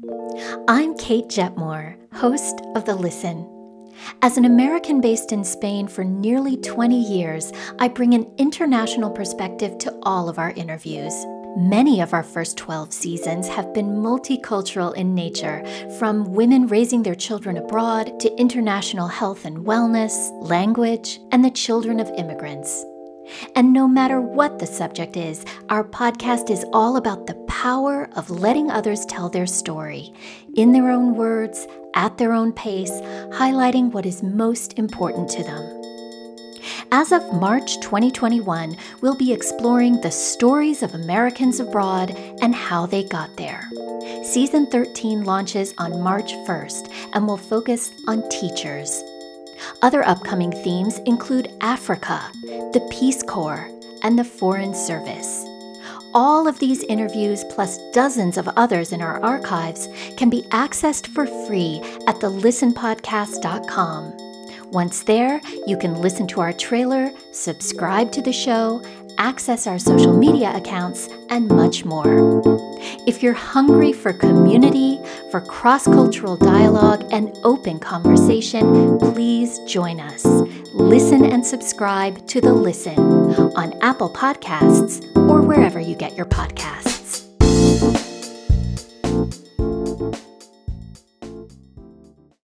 I'm Kate Jetmore, host of The Listen. As an American based in Spain for nearly 20 years, I bring an international perspective to all of our interviews. Many of our first 12 seasons have been multicultural in nature, from women raising their children abroad to international health and wellness, language, and the children of immigrants. And no matter what the subject is, our podcast is all about the power of letting others tell their story, in their own words, at their own pace, highlighting what is most important to them. As of March 2021, we'll be exploring the stories of Americans abroad and how they got there. Season 13 launches on March 1st and will focus on teachers. Other upcoming themes include Africa, the Peace Corps, and the Foreign Service. All of these interviews, plus dozens of others in our archives, can be accessed for free at thelistenpodcast.com. Once there, you can listen to our trailer, subscribe to the show, access our social media accounts, and much more. If you're hungry for community, for cross-cultural dialogue, and open conversation, please join us. Listen and subscribe to The Listen on Apple Podcasts or wherever you get your podcasts.